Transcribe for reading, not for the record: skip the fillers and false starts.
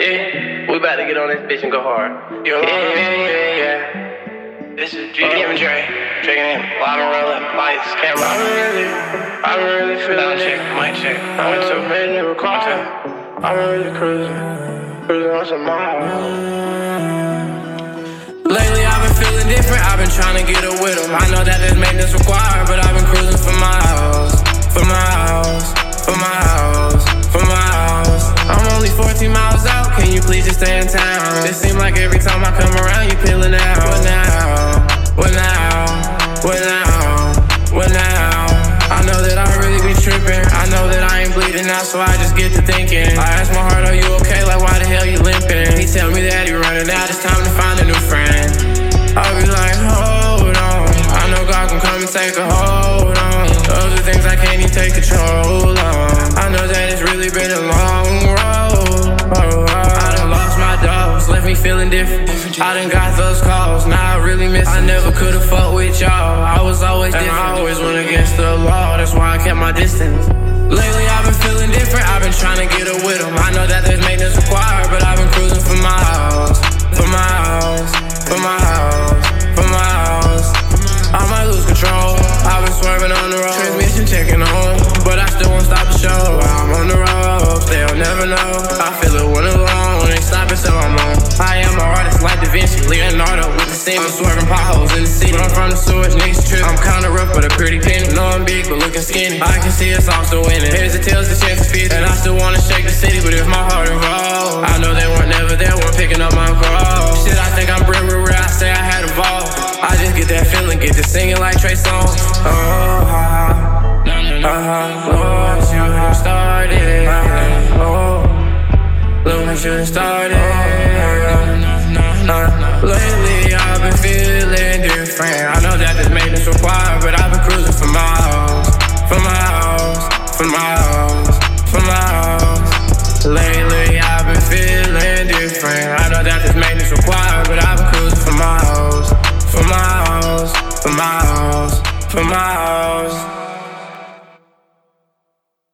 Yeah, we about to get on this bitch and go hard. Yeah. This is G. Give me Dre. Drinking in. Live and rolling. Lights, camera. I'm really feeling it. Mic check. I'm too ready to record. I'm really cruising. Cruising on some miles. Lately I've been feeling different, I've been trying to get a with 'em. I know that there's maintenance required, but I've been cruising for miles. For miles, for miles, for miles. I'm only 14 miles out, can you please just stay in town? It seems like every time I come around you peeling out. What now? What now? What now? What now? I know that I really be tripping, I know that I ain't bleeding out, so I just get to thinking. I ask my heart, are you okay? Like why the hell you limping? He tell me that he running out, it's time to find a new friend. I'll be like, hold on, I know God can come and take a hold on. Those are things I can't even take control on. I know that it's really been a long road. I done lost my dogs, left me feeling different. I done got those calls, now I really miss it. I never could've fucked with y'all, I was always different. I always went against the law, that's why I kept my distance. Lately I've been feeling different, I've been trying to get a with 'em. I know that there's maintenance required, but I've been cruising for miles. For miles, for miles, for miles. I might lose control, I've been swerving on the road. Transmission checking on, but I still won't stop the show. I'm on the ropes, they'll never know. I feel it when alone, ain't stopping till I'm on. I am an artist like Da Vinci, Leonardo with the scene. I'm swerving potholes in the city, but I'm from the sewers, niggas trip. I'm kinda rough but a pretty penny. Know I'm big but looking skinny, I can see us all still winning. Here's the tails, the chances 50, and I still wanna shake the city, but if my heart involved, I know they weren't never there, weren't picking up my call. Shit, I think I'm real, I say I had evolved. I just get that feeling, get to singing like Trey Songz. Lord, you have started. Lord, you have started. Lately I've been feeling different. I know that this maintenance required, but I've been cruising for miles. For miles, for miles, for miles. Lately I've been feeling different. I know that this maintenance required.